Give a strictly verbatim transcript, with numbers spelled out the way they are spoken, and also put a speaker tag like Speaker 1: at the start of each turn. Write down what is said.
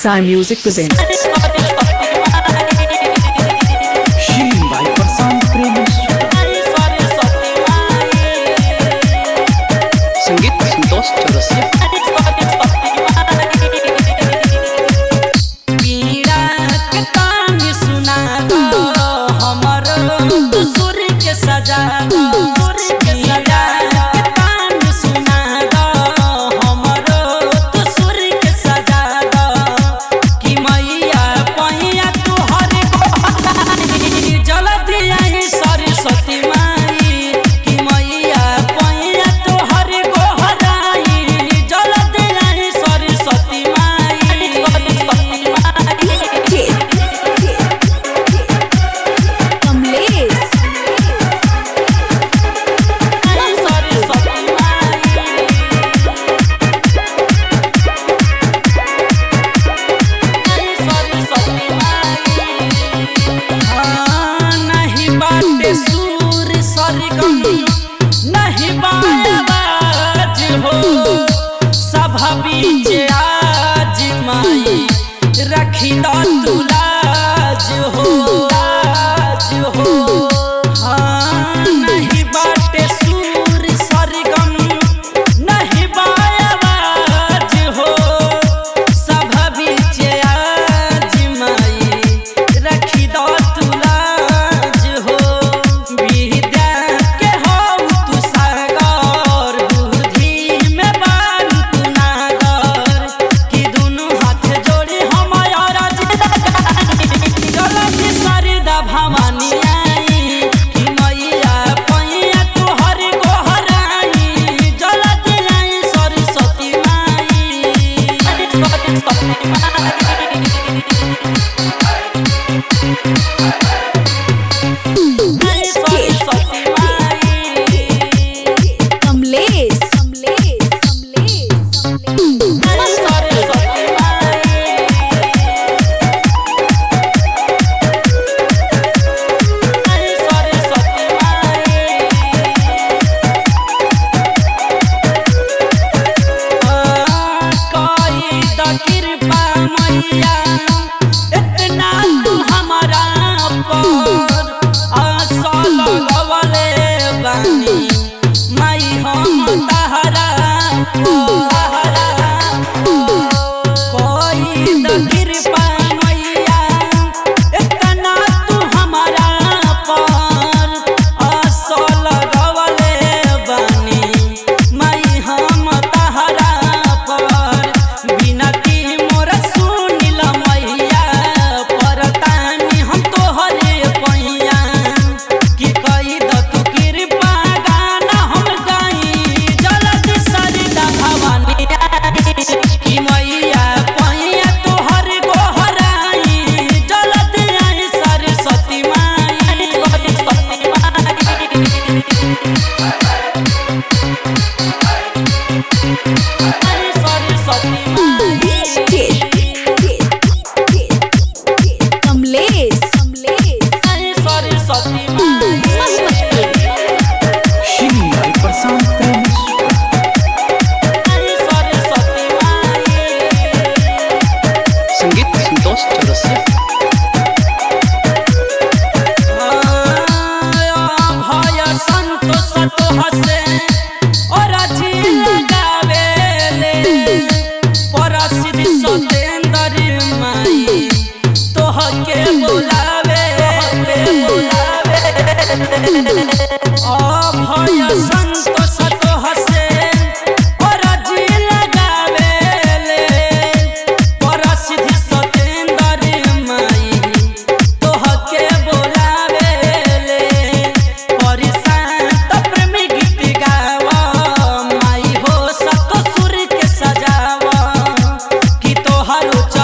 Speaker 1: Sai Music presents
Speaker 2: Shin by Prasant Premi संगीत संतोष चौरसिया
Speaker 3: नहीं बाज हो सभा बीच आज माई रखी तुलाज हो लाज हो हाँ नहीं बाटे सूर सरगम नहीं बाज हो सभा बीच आज माई रखी तुलाज हो इतना तू हमारा पर आशा लगवले बानी माई हम तहरा कोई द कृपा मैया इतना तू हमारा पर आशा लगवले बानी माई हम तहरा पर बिना
Speaker 2: संगीत संतोष चौरसिया
Speaker 3: भय संतोष तो हसे और अजी लगावेले परसिद्धि सतेंद्र माई तोह के बुलावे बुलावे ओ भय संतोष तो हसे और अजी लगावेले परसिद्धि सतेंद्र माई तोह के बुलावेले परिशांत प्रेमी गीत गावा माई हो सतो सुर के सजावा कि तोहरो